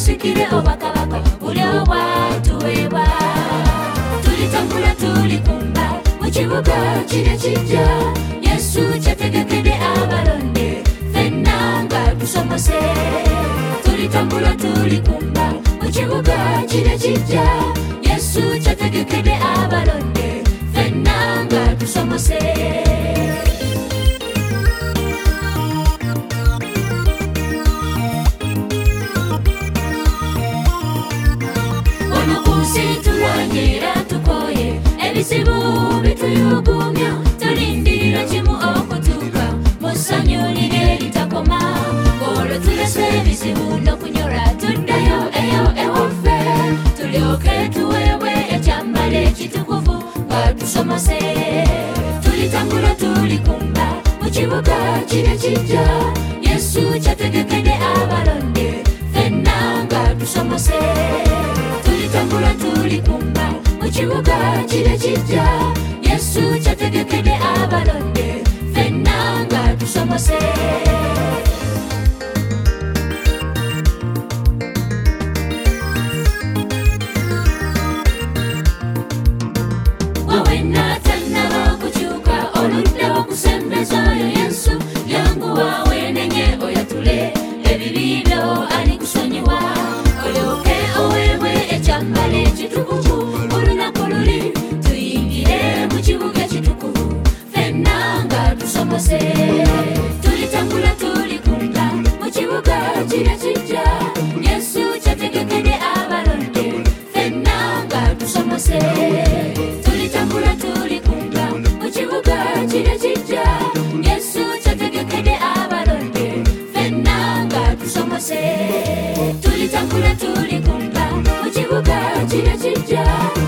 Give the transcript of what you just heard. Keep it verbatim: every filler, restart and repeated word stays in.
tusikire obakabaka buli obwatuweebwa. Tulitambula tulikumba mu kibuga kiri kijja, Yesu kyategekedde abalonde ffenna nga tusomose. Tulitambula tulikumba mu kibuga kiri kijja, Yesu kyategekedde abalonde ffenna nga tusomose. Ono ku nsi tulwanira tukoye, ebizibu bituyugumya, tulindirira kimu okutuuka mu ssanyu lino eritakoma. Olwo tulese ebizibu n'okunyolwa tuddayo eyo ewaffe, tulyoke tuweebwe ekyambalo ekitukuvu nga tusomose. Tulitambula tulikumba mu kibuga kiri kijja, Yesu kyategekedde abalonde ffenna nga tusomose. Tulitambula tulikumba mu kibuga kiri kijja, Yesu kyategekedde abalonde ffenna nga tusomose. Wawena tannaba okukyuka oludde okusembezayo Yesu, yanguwa wenenye oyatule ebibi byo alikusonyiwa. Olyoke oweebwe ekyambalo ekitukuvu olunaku luli, tuyingire mu kibuga ekitukuvu ffenna nga tusomose. Tulitambula tulikumba mu kibuga kiri kijja, Yesu kyategekedde abalonde ffenna nga tusomose. Tulitambula tulikumba mu kibuga kiri kijja, Yesu kyategekedde abalonde ffenna nga tusomose. Tulitambula tulikumba mu kibuga kiri kijja,